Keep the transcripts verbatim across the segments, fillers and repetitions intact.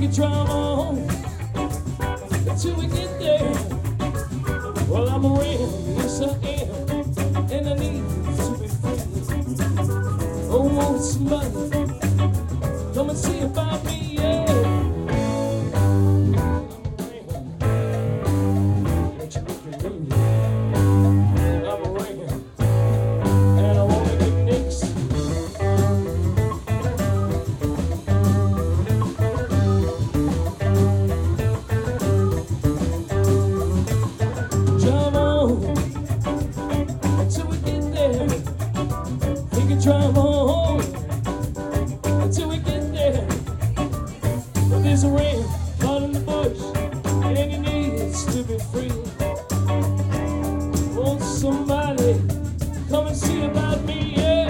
can drive on until we get there. Well, I'm a ram, yes I am, and I need to be free. Oh, won't somebody come and see about me, yeah. Drive on until we get there. But there's a ram caught in the bush, and he needs to be free. Won't somebody come and see about me? Yeah,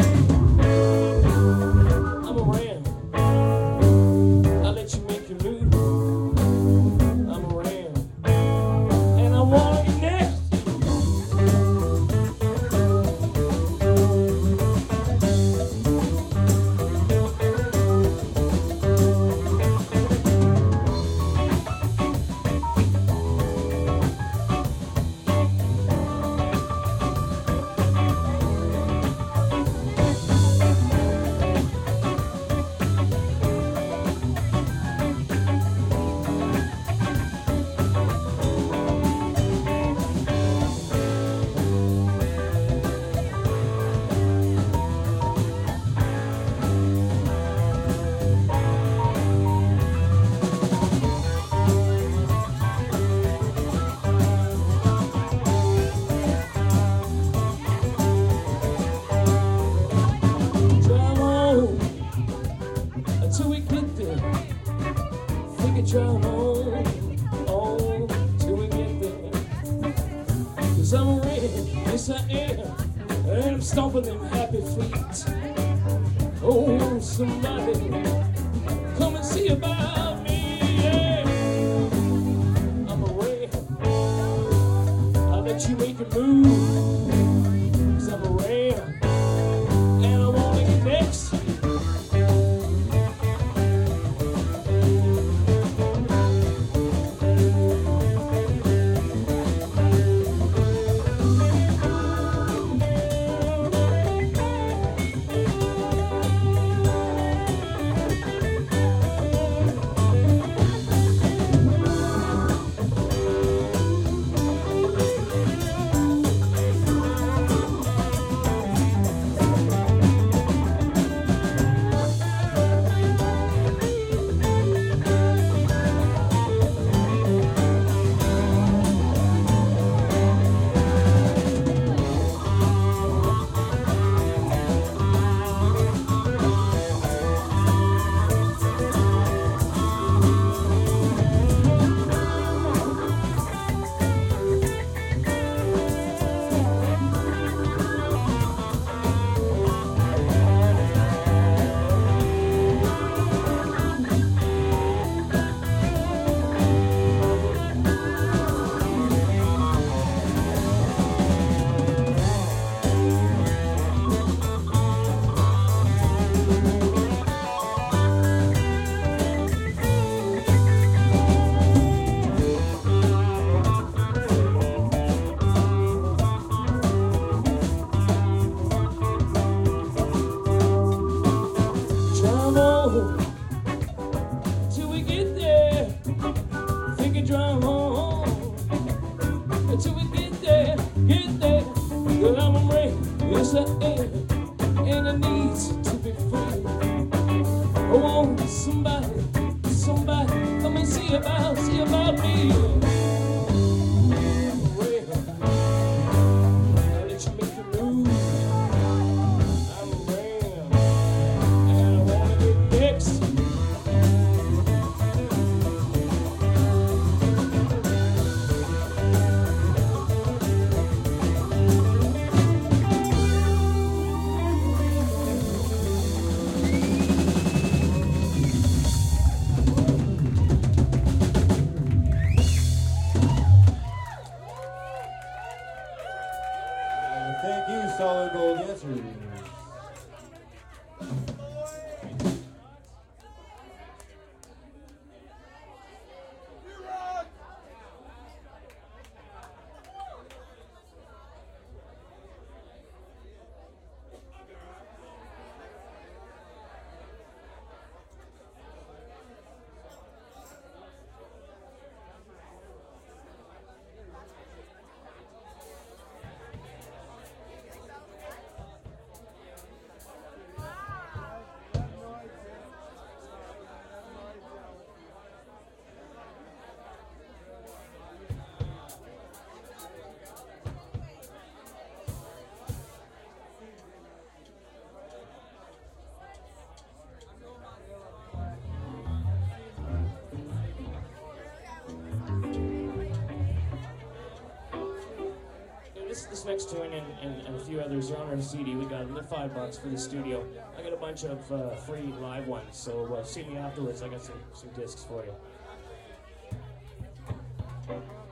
I'm a ram. I'll let you make your move. I'm a ram, and I wanna get next. Until we get there, we can drive on, on till we get there. Cause I'm ready, yes I am, and I'm stomping them happy feet. Oh, somebody come and see about me, yeah. I'm a ram, I'll let you make a move. Cause I'm a ram, and I wanna get next. Till we get there, think it drive on. Until we get there, get there. Girl, I'm a ram, yes I am, and I need to be free. I want somebody, somebody come and see about, see about me. I'm a ram, I'll let you make your move. I'm a ram, and I wanna get next. Thank you, Solid Gold Dancers. this this next tune and, and, and a few others are on our C D. We got them. They're five bucks for the studio. I got a bunch of uh, free live ones, so uh, see me afterwards. I got some some discs for you.